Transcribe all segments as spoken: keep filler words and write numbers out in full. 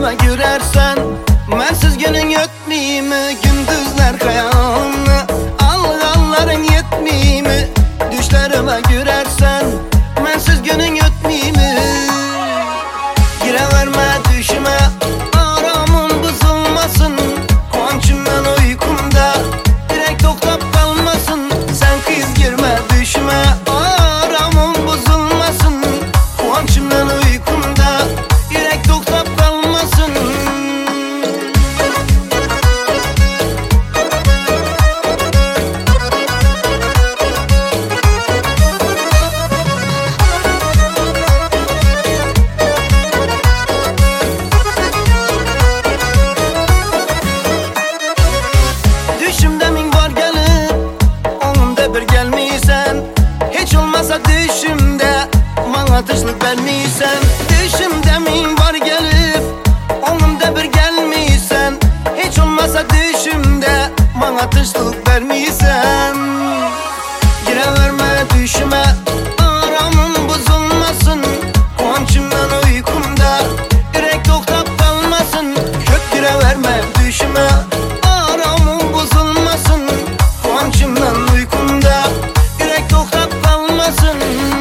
Düşlerime girersen mensiz günün yetmeyeyim mi? Gündüzler kayanlı alganların yetmeyeyim mi? Düşlerime girersen mensiz günün yetmeyeyim mi? Gireverme düşüme, aramın bozulmasın. Konçumdan uykumda direkt toktap kalmasın. Sen kız girme düşüme, aramın bozulmasın. Konçumdan uykumda direkt toktap kalmasın. Düşümde min var gelip onumda bir gelmiysen, hiç olmasa düşümde bana tışlık vermiysen. Düşümde min var gelip onumda bir gelmiysen, hiç olmasa düşümde bana tışlık vermiysen. Gireverme düşüme, aramın bozulmasın. Konçumdan uykumda direkt toktap kalmasın. Kök gireverme düşüme, aramın bozulmasın. Konçumdan uykumda direkt toktap kalmasın.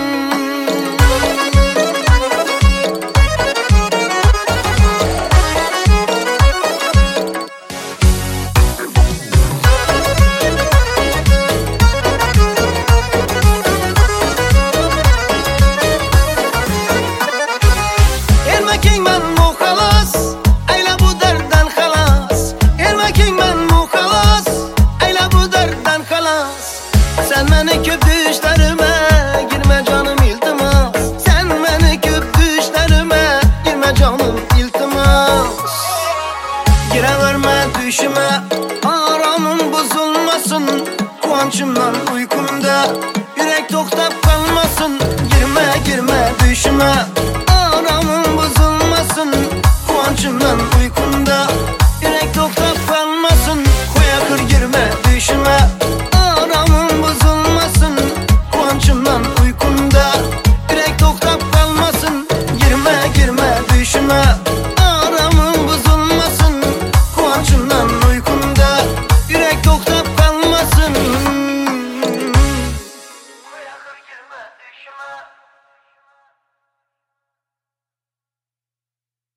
Ermekin ben muhalas, ayla bu dertten halas. Ermekin ben muhalas, ayla bu dertten halas. Sen beni köp düşlerime girme canım iltimas. Sen beni köp düşlerime girme canım iltimas. Gireverme düşüme, aramın bozulmasın. Konçumdan uykumda yürek toktap kalmasın. Girme girme düşüme,